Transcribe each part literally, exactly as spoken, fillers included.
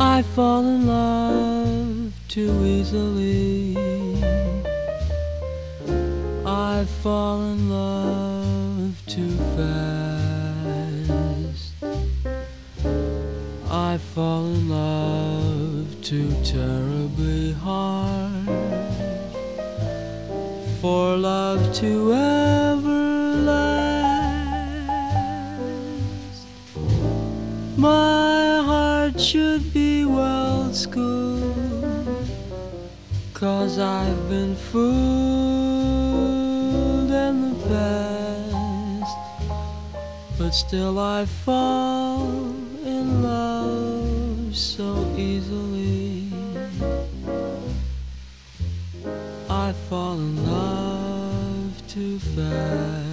I fall in love too easily. I fall in love too fast. I fall in love too terribly hard for love to ever last. My heart should be well schooled, 'cause I've been fooled in the past, but still I fall in love so easily. I fall in love too fast.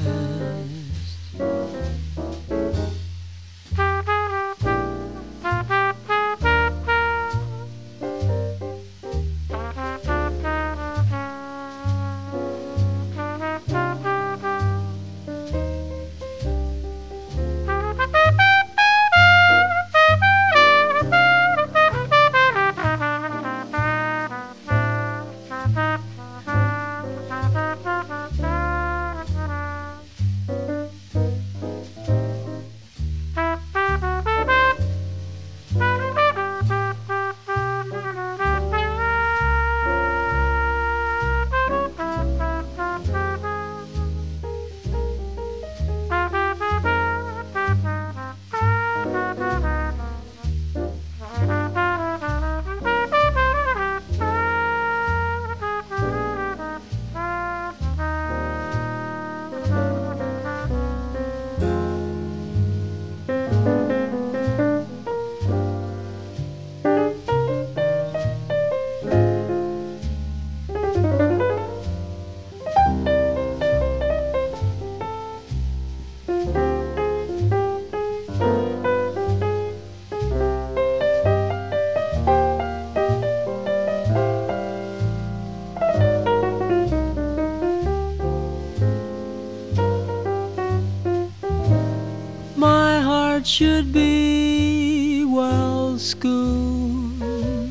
My heart should be well schooled,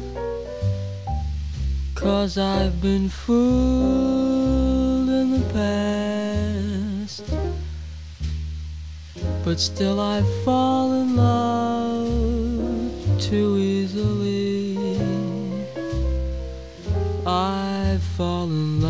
'cause I've been fooled in the past, but still I fall in love too easily. I fall in love